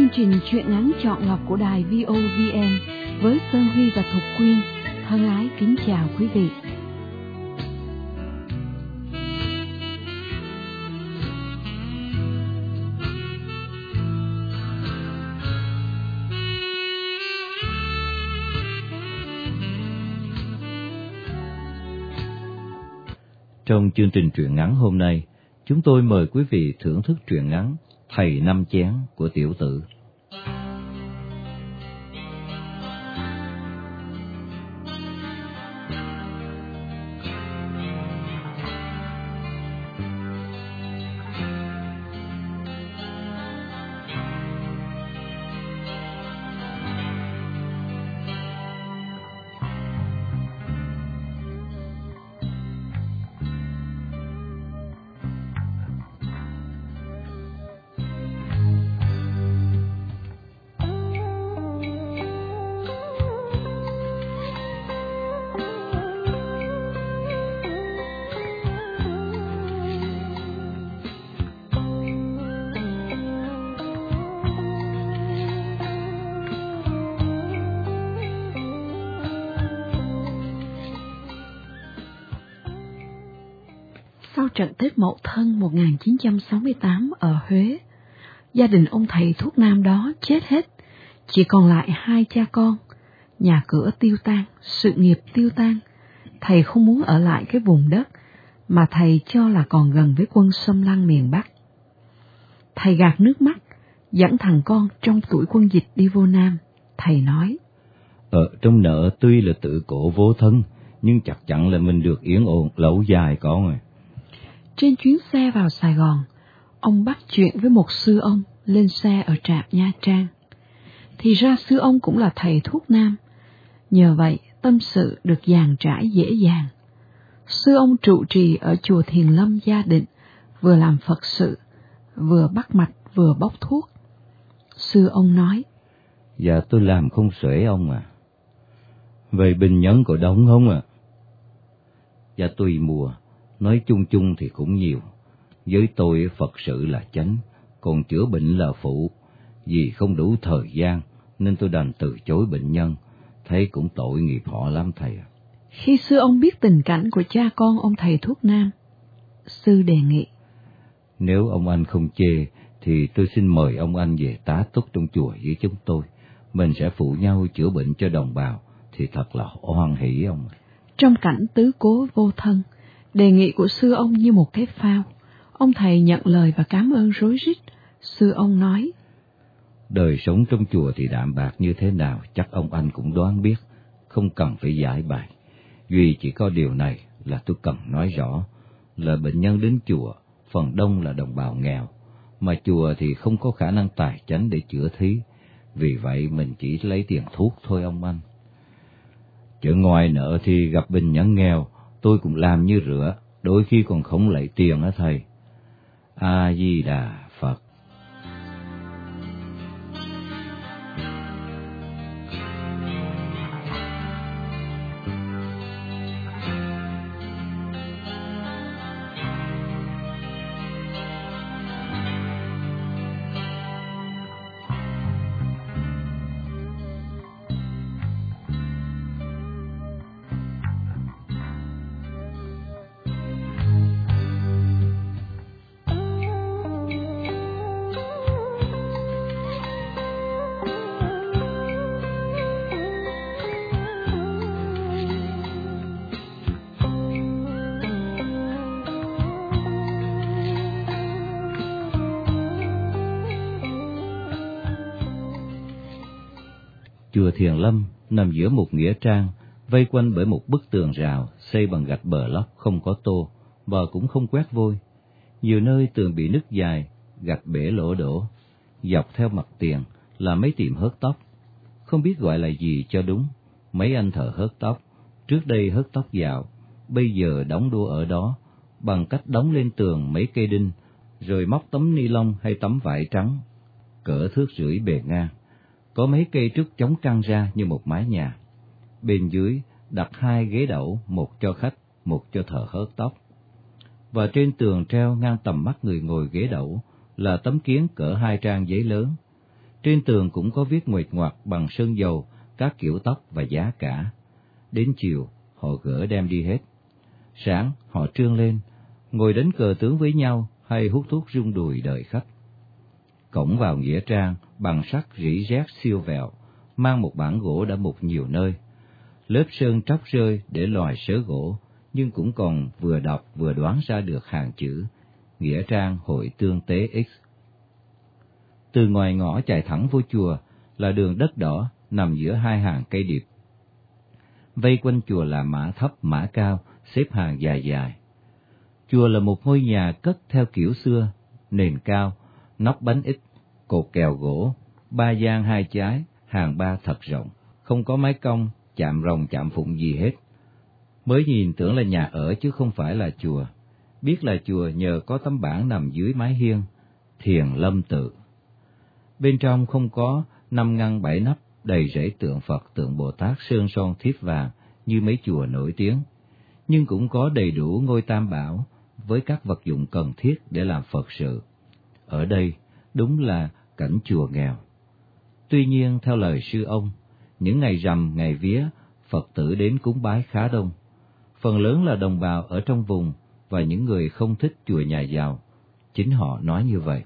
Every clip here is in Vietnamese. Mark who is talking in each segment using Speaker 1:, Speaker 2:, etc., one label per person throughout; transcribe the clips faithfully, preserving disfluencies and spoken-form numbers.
Speaker 1: Chương trình truyện ngắn chọn lọc của đài vê o vê en với Sơn Huy và Thục Quyên thân ái kính chào quý vị.
Speaker 2: Trong chương trình truyện ngắn hôm nay, chúng tôi mời quý vị thưởng thức truyện ngắn Thầy Năm Chén của Tiểu Tử.
Speaker 1: Sau trận Tết Mậu Thân một nghìn chín trăm sáu mươi tám ở Huế, gia đình ông thầy thuốc nam đó chết hết, chỉ còn lại hai cha con, nhà cửa tiêu tan, sự nghiệp tiêu tan. Thầy không muốn ở lại cái vùng đất mà thầy cho là còn gần với quân xâm lăng miền Bắc. Thầy gạt nước mắt, dẫn thằng con trong tuổi quân dịch đi vô Nam. Thầy nói:
Speaker 2: Ở trong nợ tuy là tự cổ vô thân, nhưng chắc chắn là mình được yên ổn lâu dài con à.
Speaker 1: Trên chuyến xe vào Sài Gòn, ông bắt chuyện với một sư ông lên xe ở trạm Nha Trang. Thì ra sư ông cũng là thầy thuốc nam, nhờ vậy tâm sự được dàn trải dễ dàng. Sư ông trụ trì ở chùa Thiền Lâm Gia Định, vừa làm Phật sự, vừa bắt mạch vừa bốc thuốc. Sư ông nói:
Speaker 2: Dạ tôi làm không xuể ông à. Về bệnh nhân có đông không à? Dạ tùy mùa, nói chung chung thì cũng nhiều. Với tôi Phật sự là chánh, còn chữa bệnh là phụ. Vì không đủ thời gian nên tôi đành từ chối bệnh nhân, thấy cũng tội nghiệp họ lắm thầy.
Speaker 1: Khi sư ông biết tình cảnh của cha con ông thầy thuốc nam, sư đề nghị:
Speaker 2: Nếu ông anh không chê thì tôi xin mời ông anh về tá túc trong chùa với chúng tôi. Mình sẽ phụ nhau chữa bệnh cho đồng bào, thì thật là hoan hỷ ông.
Speaker 1: Trong cảnh tứ cố vô thân, đề nghị của sư ông như một cái phao. Ông thầy nhận lời và cảm ơn rối rít. Sư ông nói:
Speaker 2: Đời sống trong chùa thì đạm bạc như thế nào chắc ông anh cũng đoán biết, không cần phải giải bày. Duy chỉ có điều này là tôi cần nói rõ, là bệnh nhân đến chùa phần đông là đồng bào nghèo, mà chùa thì không có khả năng tài chánh để chữa thí. Vì vậy mình chỉ lấy tiền thuốc thôi ông anh. Chợ ngoài nợ thì gặp bệnh nhân nghèo, tôi cũng làm như rửa, đôi khi còn không lấy tiền á thầy. A Di Đà Phật. Chùa Thiền Lâm nằm giữa một nghĩa trang, vây quanh bởi một bức tường rào xây bằng gạch bờ lóc không có tô và cũng không quét vôi. Nhiều nơi tường bị nứt dài, gạch bể lỗ đổ. Dọc theo mặt tiền là mấy tiệm hớt tóc, không biết gọi là gì cho đúng. Mấy anh thợ hớt tóc, trước đây hớt tóc dạo, bây giờ đóng đua ở đó bằng cách đóng lên tường mấy cây đinh, rồi móc tấm ni lông hay tấm vải trắng cỡ thước rưỡi bề ngang. Có mấy cây trúc chống căng ra như một mái nhà. Bên dưới đặt hai ghế đẩu, một cho khách, một cho thợ hớt tóc. Và trên tường treo ngang tầm mắt người ngồi ghế đẩu là tấm kiến cỡ hai trang giấy lớn. Trên tường cũng có viết nguệch ngoạc bằng sơn dầu các kiểu tóc và giá cả. Đến chiều, họ gỡ đem đi hết. Sáng, họ trương lên, ngồi đánh cờ tướng với nhau hay hút thuốc rung đùi đợi khách. Cổng vào nghĩa trang bằng sắt rỉ rét siêu vẹo, mang một bản gỗ đã mục nhiều nơi. Lớp sơn tróc rơi để loài sớ gỗ, nhưng cũng còn vừa đọc vừa đoán ra được hàng chữ Nghĩa trang Hội Tương Tế X. Từ ngoài ngõ chạy thẳng vô chùa là đường đất đỏ nằm giữa hai hàng cây điệp. Vây quanh chùa là mã thấp mã cao, xếp hàng dài dài. Chùa là một ngôi nhà cất theo kiểu xưa, nền cao, nóc bánh ít, cột kèo gỗ, ba gian hai trái, hàng ba thật rộng, không có mái cong, chạm rồng chạm phụng gì hết. Mới nhìn tưởng là nhà ở chứ không phải là chùa. Biết là chùa nhờ có tấm bảng nằm dưới mái hiên, Thiền Lâm Tự. Bên trong không có năm ngăn bảy nắp đầy rẫy tượng Phật, tượng Bồ Tát sơn son thiếp vàng như mấy chùa nổi tiếng, nhưng cũng có đầy đủ ngôi tam bảo với các vật dụng cần thiết để làm Phật sự. Ở đây đúng là cảnh chùa nghèo. Tuy nhiên theo lời sư ông, những ngày rằm ngày vía Phật tử đến cúng bái khá đông, phần lớn là đồng bào ở trong vùng và những người không thích chùa nhà giàu, chính họ nói như vậy.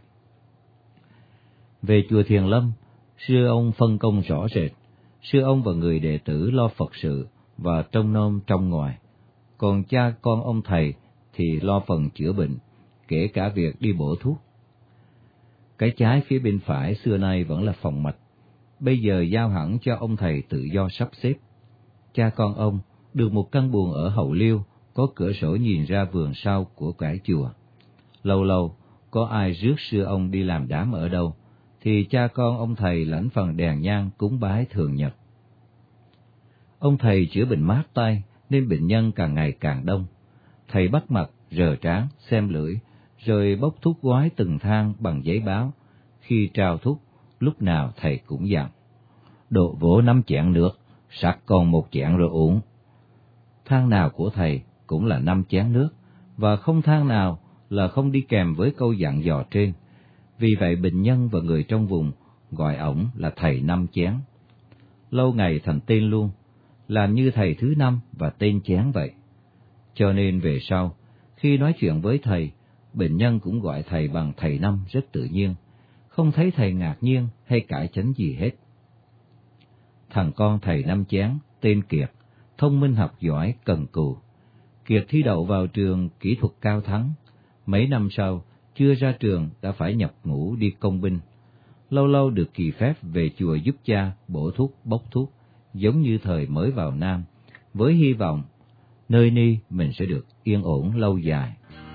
Speaker 2: Về chùa Thiền Lâm, sư ông phân công rõ rệt, sư ông và người đệ tử lo Phật sự và trông nom trong ngoài, còn cha con ông thầy thì lo phần chữa bệnh, kể cả việc đi bổ thuốc. Cái trái phía bên phải xưa nay vẫn là phòng mạch, bây giờ giao hẳn cho ông thầy tự do sắp xếp. Cha con ông được một căn buồng ở hậu liêu, có cửa sổ nhìn ra vườn sau của cả chùa. Lâu lâu có ai rước sư ông đi làm đám ở đâu, thì cha con ông thầy lãnh phần đèn nhang cúng bái thường nhật. Ông thầy chữa bệnh mát tay nên bệnh nhân càng ngày càng đông. Thầy bắt mặt, rờ trán, xem lưỡi, rồi bốc thuốc gói từng thang bằng giấy báo. Khi trao thuốc, lúc nào thầy cũng dặn: "Độ vỗ năm chén nước, sặc còn một chén rồi uống." Thang nào của thầy cũng là năm chén nước, và không thang nào là không đi kèm với câu dặn dò trên. Vì vậy bệnh nhân và người trong vùng gọi ổng là thầy năm chén. Lâu ngày thành tên luôn, làm như thầy thứ năm và tên chén vậy. Cho nên về sau, khi nói chuyện với thầy, bệnh nhân cũng gọi thầy bằng thầy năm rất tự nhiên, không thấy thầy ngạc nhiên hay cãi chánh gì hết. Thằng con thầy năm chén tên Kiệt, thông minh học giỏi, cần cù. Kiệt thi đậu vào trường kỹ thuật cao thắng, mấy năm sau chưa ra trường đã phải nhập ngũ đi công binh. Lâu lâu được kỳ phép về chùa giúp cha bổ thuốc bốc thuốc, giống như thời mới vào Nam, với hy vọng nơi ni mình sẽ được yên ổn lâu dài.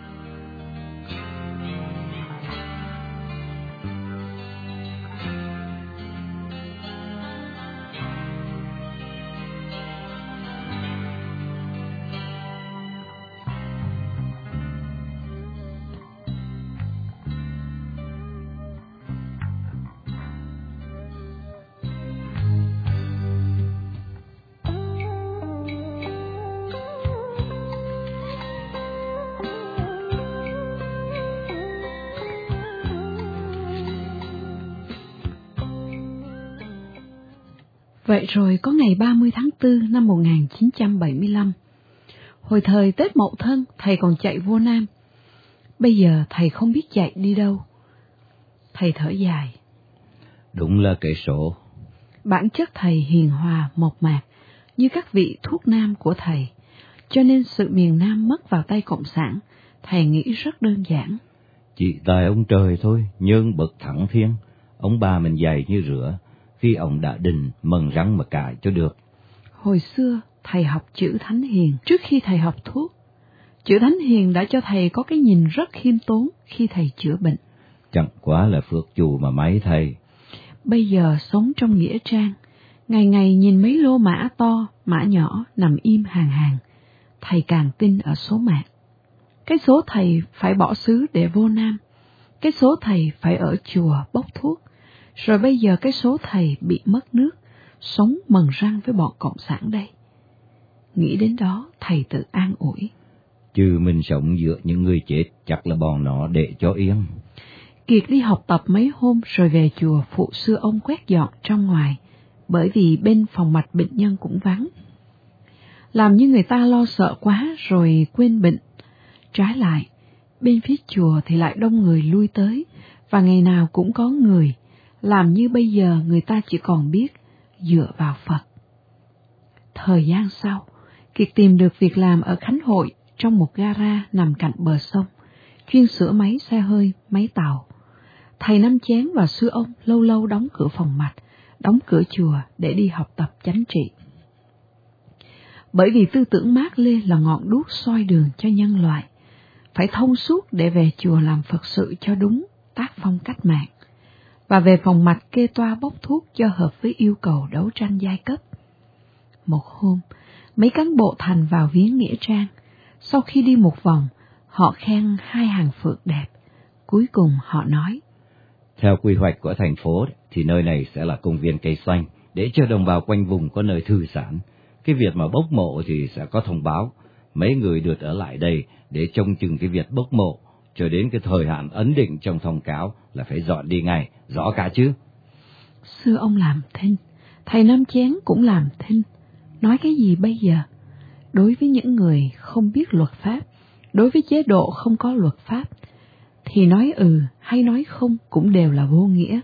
Speaker 1: Vậy rồi có ngày ba mươi tháng tư năm một nghìn chín trăm bảy mươi lăm, hồi thời Tết Mậu Thân thầy còn chạy vô Nam, bây giờ thầy không biết chạy đi đâu. Thầy thở dài.
Speaker 2: Đúng là kẻ sổ.
Speaker 1: Bản chất thầy hiền hòa mộc mạc như các vị thuốc nam của thầy, cho nên sự miền Nam mất vào tay Cộng sản, thầy nghĩ rất đơn giản.
Speaker 2: Chỉ tại ông trời thôi, nhân bậc thẳng thiên, ông bà mình dày như rửa, khi ông đã định mần răng mà cài cho được.
Speaker 1: Hồi xưa thầy học chữ Thánh Hiền trước khi thầy học thuốc. Chữ Thánh Hiền đã cho thầy có cái nhìn rất khiêm tốn khi thầy chữa bệnh.
Speaker 2: Chẳng quá là phước chù mà mấy thầy.
Speaker 1: Bây giờ sống trong nghĩa trang, ngày ngày nhìn mấy lô mã to, mã nhỏ nằm im hàng hàng, thầy càng tin ở số mạng. Cái số thầy phải bỏ xứ để vô Nam, cái số thầy phải ở chùa bốc thuốc, rồi bây giờ cái số thầy bị mất nước, sống mần răng với bọn Cộng sản đây. Nghĩ đến đó thầy tự an ủi.
Speaker 2: Chứ mình sống giữa những người chết chắc là bọn nó để cho yên.
Speaker 1: Kiệt đi học tập mấy hôm rồi về chùa phụ sư ông quét dọn trong ngoài, bởi vì bên phòng mạch bệnh nhân cũng vắng. Làm như người ta lo sợ quá rồi quên bệnh. Trái lại, bên phía chùa thì lại đông người lui tới, và ngày nào cũng có người, làm như bây giờ người ta chỉ còn biết dựa vào Phật. Thời gian sau, Kiệt tìm được việc làm ở Khánh Hội trong một gara nằm cạnh bờ sông, chuyên sửa máy xe hơi, máy tàu. Thầy Năm Chén và sư ông lâu lâu đóng cửa phòng mạch, đóng cửa chùa để đi học tập chánh trị. Bởi vì tư tưởng Mác Lê là ngọn đuốc soi đường cho nhân loại, phải thông suốt để về chùa làm Phật sự cho đúng tác phong cách mạng, và về phòng mạch kê toa bốc thuốc cho hợp với yêu cầu đấu tranh giai cấp. Một hôm, mấy cán bộ thành vào viếng nghĩa trang. Sau khi đi một vòng, họ khen hai hàng phượng đẹp. Cuối cùng họ nói:
Speaker 2: Theo quy hoạch của thành phố thì nơi này sẽ là công viên cây xanh để cho đồng bào quanh vùng có nơi thư giãn. Cái việc mà bốc mộ thì sẽ có thông báo, mấy người được ở lại đây để trông chừng cái việc bốc mộ cho đến cái thời hạn ấn định trong thông cáo là phải dọn đi ngay, rõ cả chứ?
Speaker 1: Sư ông làm thinh, thầy Năm Chén cũng làm thinh. Nói cái gì bây giờ? Đối với những người không biết luật pháp, đối với chế độ không có luật pháp, thì nói ừ hay nói không cũng đều là vô nghĩa.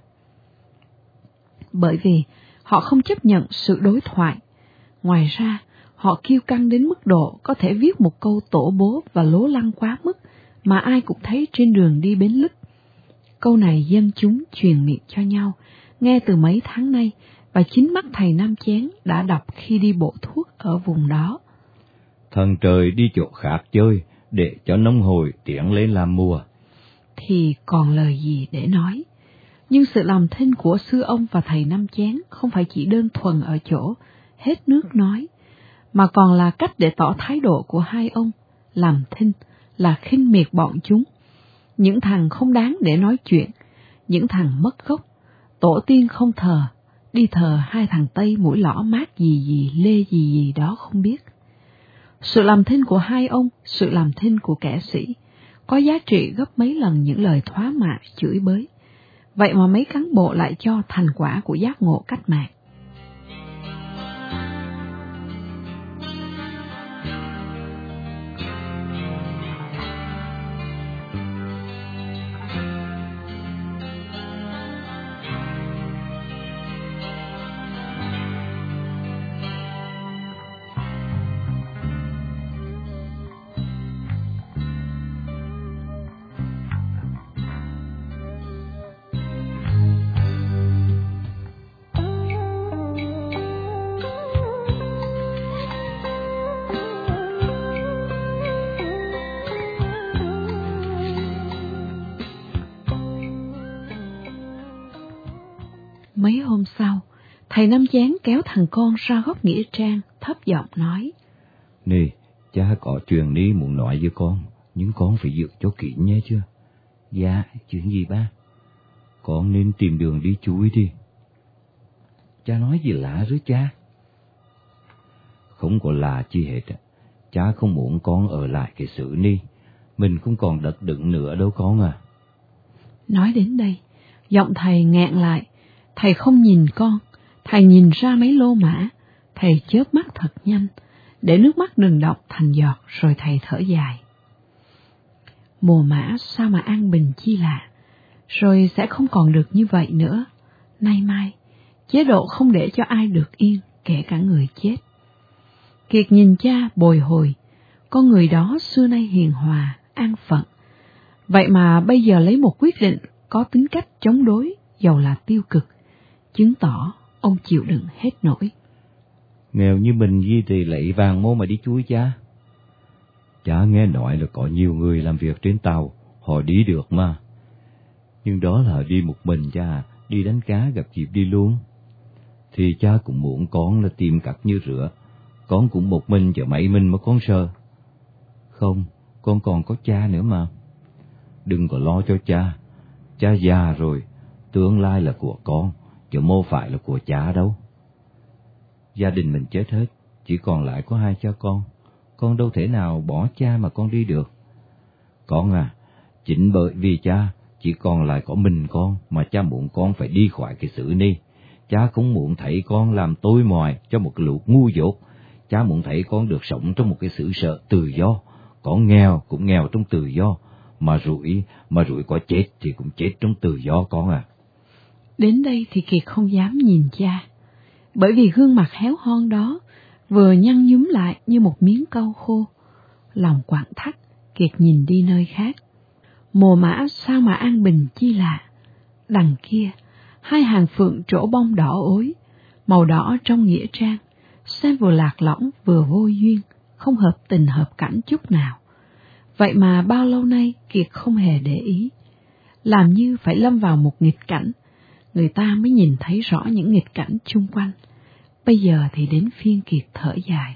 Speaker 1: Bởi vì họ không chấp nhận sự đối thoại. Ngoài ra, họ kiêu căng đến mức độ có thể viết một câu tổ bố và lố lăng quá mức mà ai cũng thấy trên đường đi Bến Lức. Câu này dân chúng truyền miệng cho nhau, nghe từ mấy tháng nay, và chính mắt thầy Năm Chén đã đọc khi đi bộ thuốc ở vùng đó.
Speaker 2: Thần trời đi chỗ khác chơi, để cho nông hồi tiến lên làm mùa.
Speaker 1: Thì còn lời gì để nói. Nhưng sự làm thinh của sư ông và thầy Năm Chén không phải chỉ đơn thuần ở chỗ hết nước nói, mà còn là cách để tỏ thái độ của hai ông. Làm thinh là khinh miệt bọn chúng, những thằng không đáng để nói chuyện, những thằng mất gốc, tổ tiên không thờ, đi thờ hai thằng Tây mũi lõ mát gì gì lê gì gì đó không biết. Sự làm thinh của hai ông, sự làm thinh của kẻ sĩ, có giá trị gấp mấy lần những lời thoá mạ chửi bới. Vậy mà mấy cán bộ lại cho thành quả của giác ngộ cách mạng. Mấy hôm sau, thầy Năm Chén kéo thằng con ra góc nghĩa trang, thấp giọng nói:
Speaker 2: Nè, cha có chuyện đi muốn nói với con, nhưng con phải giữ cho kỹ nhé chưa? Dạ, chuyện gì ba? Con nên tìm đường đi chui đi. Cha nói gì lạ rồi cha? Không có lạ chi hết. Cha không muốn con ở lại cái xứ ni. Mình không còn đất đựng nữa đâu con à.
Speaker 1: Nói đến đây, giọng thầy nghẹn lại. Thầy không nhìn con, thầy nhìn ra mấy lô mã. Thầy chớp mắt thật nhanh, để nước mắt đừng đọng thành giọt, rồi thầy thở dài. Mùa mã sao mà an bình chi lạ, rồi sẽ không còn được như vậy nữa. Nay mai, chế độ không để cho ai được yên, kể cả người chết. Kiệt nhìn cha bồi hồi, con người đó xưa nay hiền hòa, an phận. Vậy mà bây giờ lấy một quyết định có tính cách chống đối, dầu là tiêu cực, chứng tỏ ông chịu đựng hết nổi.
Speaker 2: Nghèo như mình gì thì lấy vàng mô mà đi chui cha. Cha nghe nói là có nhiều người làm việc trên tàu, họ đi được mà. Nhưng đó là đi một mình cha, đi đánh cá gặp dịp đi luôn. Thì cha cũng muốn con là tìm cặt như rửa, con cũng một mình chở mấy mình mà con sợ. Không, con còn có cha nữa mà. Đừng có lo cho cha, cha già rồi, tương lai là của con, chứ mô phải là của cha đâu. Gia đình mình chết hết, chỉ còn lại có hai cha con, con đâu thể nào bỏ cha mà con đi được. Con à, chính bởi vì cha, chỉ còn lại có mình con mà cha muốn con phải đi khỏi cái xứ này. Cha cũng muốn thấy con làm tôi mòi cho một cái lũ ngu dốt. Cha muốn thấy con được sống trong một cái xứ sở tự do. Con nghèo cũng nghèo trong tự do, mà rủi, mà rủi có chết thì cũng chết trong tự do con à.
Speaker 1: Đến đây thì Kiệt không dám nhìn cha, bởi vì gương mặt héo hon đó vừa nhăn nhúm lại như một miếng cau khô. Lòng quặn thắt, Kiệt nhìn đi nơi khác. Mồ mã sao mà an bình chi lạ. Đằng kia, hai hàng phượng trổ bông đỏ ối, màu đỏ trong nghĩa trang, xem vừa lạc lõng vừa vô duyên, không hợp tình hợp cảnh chút nào. Vậy mà bao lâu nay Kiệt không hề để ý. Làm như phải lâm vào một nghịch cảnh, người ta mới nhìn thấy rõ những nghịch cảnh chung quanh. Bây giờ thì đến phiên Kiệt thở dài.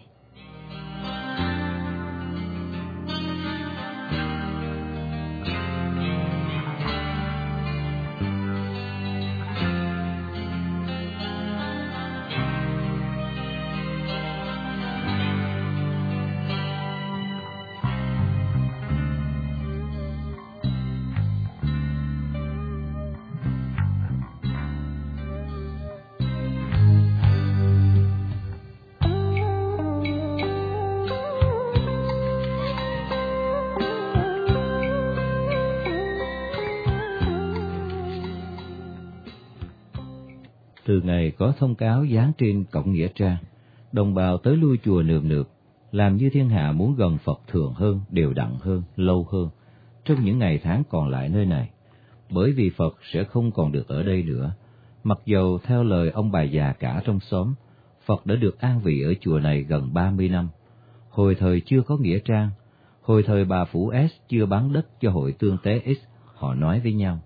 Speaker 2: Từ ngày có thông cáo dán trên cổng nghĩa trang, đồng bào tới lui chùa nườm nượp, làm như thiên hạ muốn gần Phật thường hơn, đều đặn hơn, lâu hơn, trong những ngày tháng còn lại nơi này, bởi vì Phật sẽ không còn được ở đây nữa. Mặc dầu theo lời ông bà già cả trong xóm, Phật đã được an vị ở chùa này gần ba mươi năm. Hồi thời chưa có nghĩa trang, hồi thời bà Phủ S chưa bán đất cho hội tương tế X, họ nói với nhau: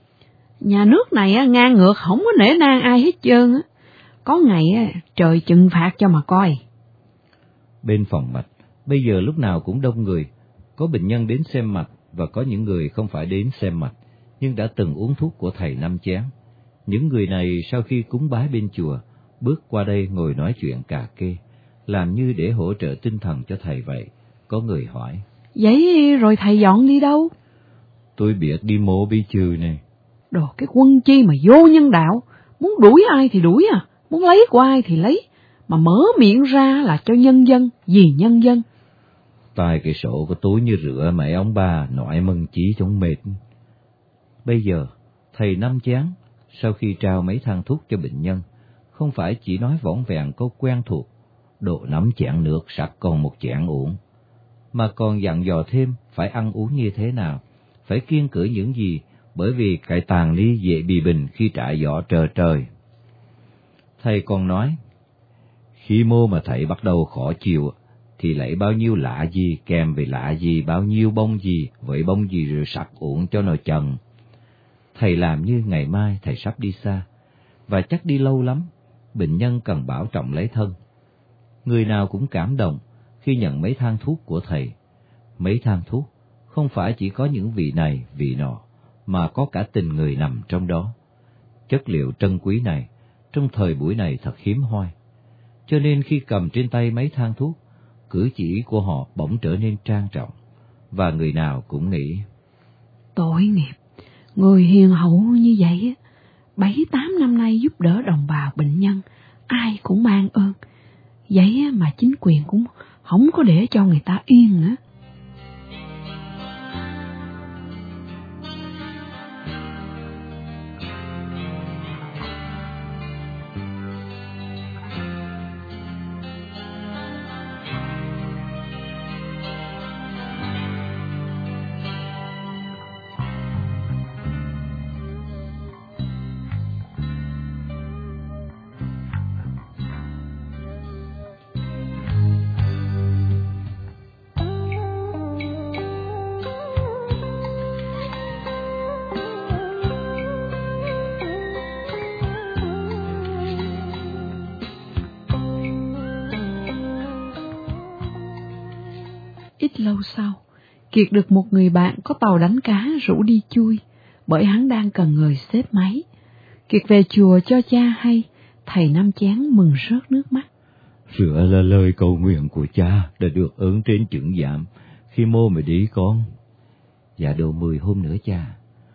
Speaker 1: nhà nước này ngang ngược, không có nể nang ai hết trơn á. Có ngày trời trừng phạt cho mà coi.
Speaker 2: Bên phòng mạch, bây giờ lúc nào cũng đông người, có bệnh nhân đến xem mạch và có những người không phải đến xem mạch, nhưng đã từng uống thuốc của thầy Năm Chén. Những người này sau khi cúng bái bên chùa, bước qua đây ngồi nói chuyện cà kê, làm như để hỗ trợ tinh thần cho thầy vậy. Có người hỏi:
Speaker 1: vậy rồi thầy dọn đi đâu?
Speaker 2: Tôi biết đi mộ bi trừ này.
Speaker 1: Đồ cái quân chi mà vô nhân đạo, muốn đuổi ai thì đuổi à, muốn lấy của ai thì lấy, mà mở miệng ra là cho nhân dân, vì nhân dân.
Speaker 2: Tài cái sổ của tôi như rửa mấy ông bà nói mừng chí chống mệt. Bây giờ, thầy Năm Chén, sau khi trao mấy thang thuốc cho bệnh nhân, không phải chỉ nói vỏn vẹn câu quen thuộc, độ nắm chén nước sặc còn một chén uống, mà còn dặn dò thêm phải ăn uống như thế nào, phải kiêng cữ những gì, bởi vì cái tàn ly dễ bị bình khi trải gió trời trời. Thầy còn nói, khi mô mà thầy bắt đầu khó chịu, thì lấy bao nhiêu lạ gì kèm với lạ gì, bao nhiêu bông gì với bông gì rồi sặc uống cho nó chần. Thầy làm như ngày mai thầy sắp đi xa, và chắc đi lâu lắm, bệnh nhân cần bảo trọng lấy thân. Người nào cũng cảm động khi nhận mấy thang thuốc của thầy. Mấy thang thuốc không phải chỉ có những vị này, vị nọ, mà có cả tình người nằm trong đó. Chất liệu trân quý này, trong thời buổi này thật hiếm hoi. Cho nên khi cầm trên tay mấy thang thuốc, cử chỉ của họ bỗng trở nên trang trọng, và người nào cũng nghĩ:
Speaker 1: tội nghiệp, người hiền hậu như vậy, bảy tám năm nay giúp đỡ đồng bào bệnh nhân, ai cũng mang ơn. Vậy mà chính quyền cũng không có để cho người ta yên nữa. Ít lâu sau, Kiệt được một người bạn có tàu đánh cá rủ đi chui, bởi hắn đang cần người xếp máy. Kiệt về chùa cho cha hay, thầy Năm Chén mừng rớt nước mắt.
Speaker 2: Rửa là lời cầu nguyện của cha đã được ơn trên chưởng giảm khi mô mà đi con. Dạ độ mười hôm nữa cha.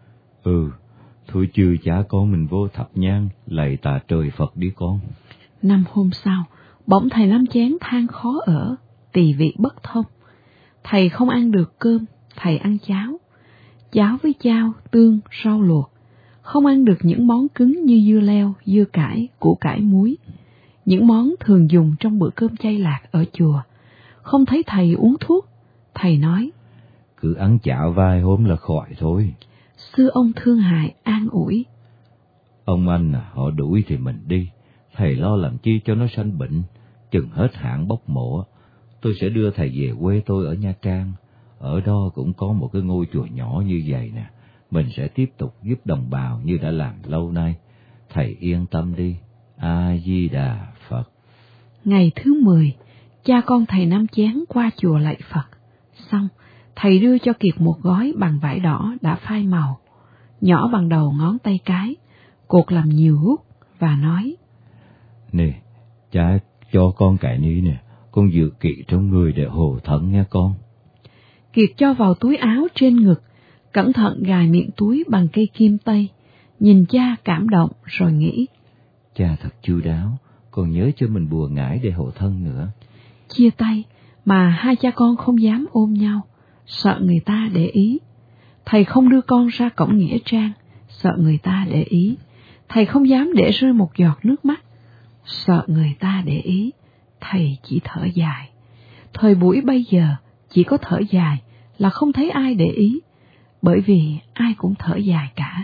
Speaker 2: Ừ, thôi chứ cha con mình vô thập nhang, lạy tạ trời Phật đi con.
Speaker 1: Năm hôm sau, bỗng thầy Năm Chén than khó ở, tỳ vị bất thông. Thầy không ăn được cơm, thầy ăn cháo. Cháo với chao, tương, rau luộc. Không ăn được những món cứng như dưa leo, dưa cải, củ cải muối. Những món thường dùng trong bữa cơm chay lạc ở chùa. Không thấy thầy uống thuốc. Thầy nói,
Speaker 2: cứ ăn chảo vài hôm là khỏi thôi.
Speaker 1: Sư ông thương hại an ủi,
Speaker 2: Ông anh à, họ đuổi thì mình đi, thầy lo làm chi cho nó sanh bệnh, chừng hết hạn bốc mộ, tôi sẽ đưa thầy về quê tôi ở Nha Trang, ở đó cũng có một cái ngôi chùa nhỏ như vậy nè, mình sẽ tiếp tục giúp đồng bào như đã làm lâu nay, thầy yên tâm đi, A-di-đà Phật.
Speaker 1: Ngày thứ mười, cha con thầy Năm Chén qua chùa lạy Phật, xong thầy đưa cho Kiệt một gói bằng vải đỏ đã phai màu, nhỏ bằng đầu ngón tay cái, cột làm nhiều hút, và nói,
Speaker 2: Nè, cha cho con cái ní nè, con dự kỵ trong người để hộ thân nha con.
Speaker 1: Kiệt cho vào túi áo trên ngực, cẩn thận gài miệng túi bằng cây kim tây, nhìn cha cảm động rồi nghĩ,
Speaker 2: Cha thật chu đáo, còn nhớ cho mình bùa ngải để hộ thân nữa.
Speaker 1: Chia tay, mà hai cha con không dám ôm nhau, sợ người ta để ý. Thầy không đưa con ra cổng nghĩa trang, sợ người ta để ý. Thầy không dám để rơi một giọt nước mắt, sợ người ta để ý. Thầy chỉ thở dài. Thời buổi bây giờ chỉ có thở dài là không thấy ai để ý, bởi vì ai cũng thở dài cả.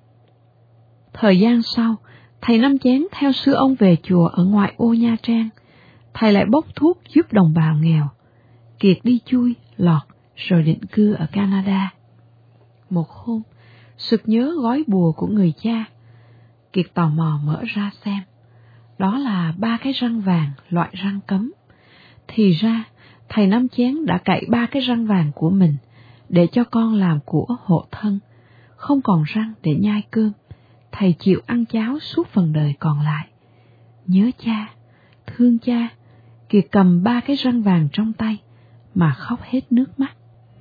Speaker 1: Thời gian sau, thầy Năm Chén theo sư ông về chùa ở ngoại ô Nha Trang. Thầy lại bốc thuốc giúp đồng bào nghèo. Kiệt đi chui, lọt, rồi định cư ở Canada. Một hôm, sực nhớ gói bùa của người cha. Kiệt tò mò mở ra xem. Đó là ba cái răng vàng loại răng cấm. Thì ra, thầy Năm Chén đã cạy ba cái răng vàng của mình để cho con làm của hộ thân. Không còn răng để nhai cơm, thầy chịu ăn cháo suốt phần đời còn lại. Nhớ cha, thương cha, Kiệt cầm ba cái răng vàng trong tay mà khóc hết nước mắt.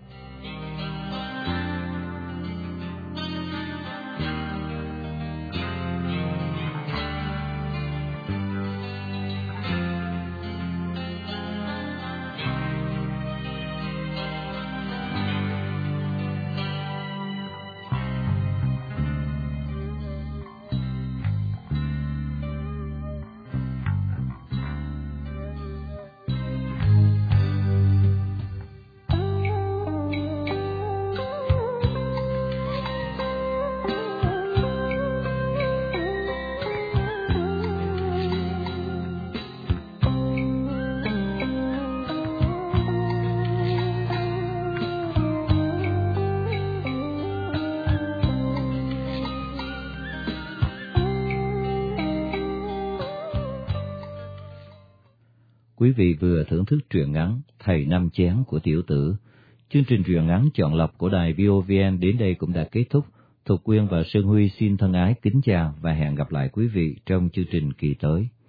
Speaker 2: Quý vị vừa thưởng thức truyện ngắn Thầy Năm Chén của Tiểu Tử. Chương trình truyện ngắn chọn lọc của đài vê o vê en đến đây cũng đã kết thúc. Thục Quyên và Sơn Huy xin thân ái kính chào và hẹn gặp lại quý vị trong chương trình kỳ tới.